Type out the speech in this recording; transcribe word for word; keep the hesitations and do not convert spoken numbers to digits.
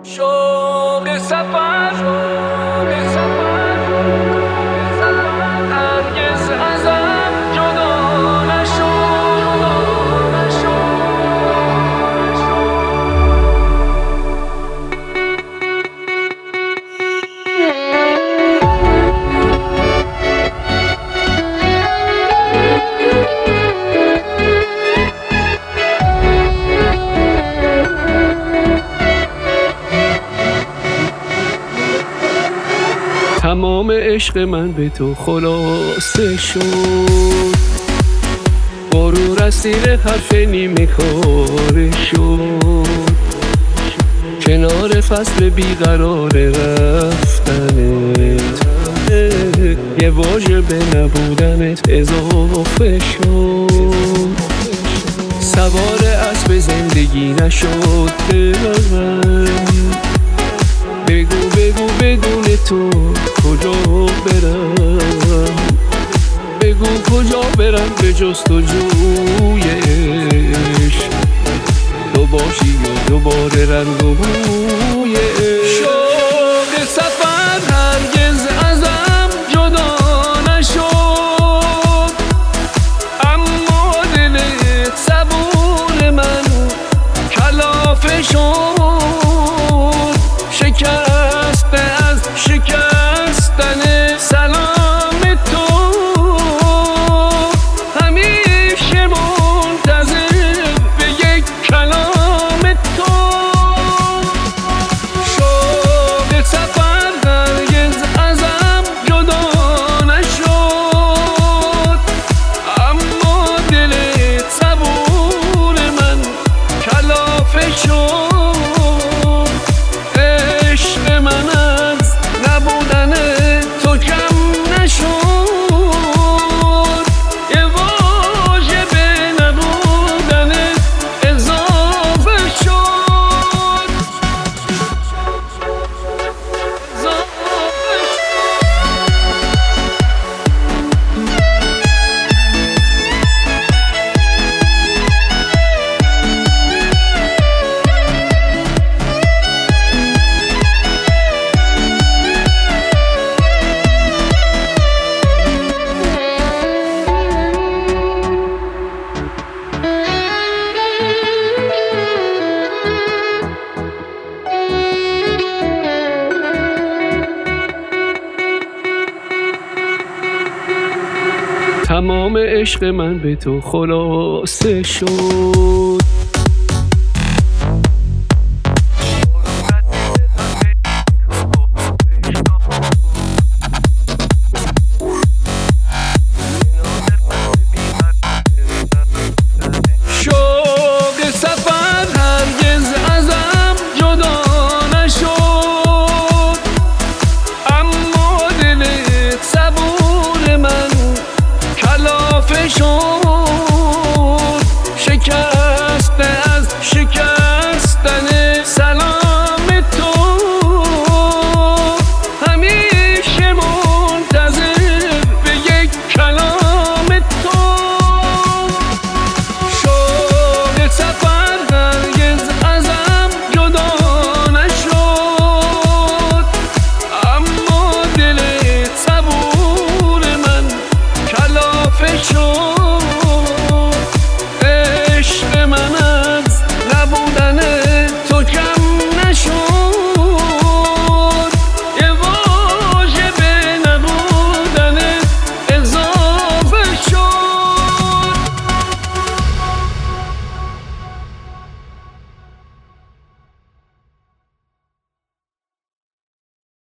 شوق سفر شوق سفر هرگز ازم جدا نشو تمام عشق من به تو خلاصه شد، غرور اسیر حرف نیمه کاره شد. کنار فصل بیقرار رفتنت یه واژه به نبودنت اضافه شد. سوار اسب زندگی نشد دلم، بگو بگو بدون تو کجا برم، بگو کجا برم به جز تو جویش تو باشی و دوباره رنگ و بوی شوق سفر هرگز ازم جدا نشد، اما دل صبور من کلافه شد. شکسته از شکستن سلام تو، همیشه منتظر به یک کلام تو. شوق سفر هرگز ازم جدا نشد، اما دل صبور من کلافه شد. تمام عشق من به تو خلاصه شد،